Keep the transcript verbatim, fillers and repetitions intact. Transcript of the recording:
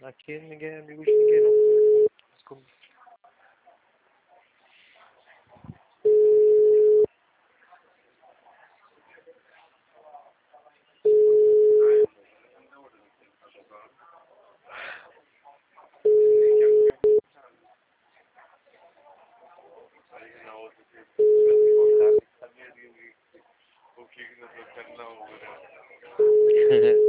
Aqui ninguém, amigo de ninguém não. Desculpa. O que não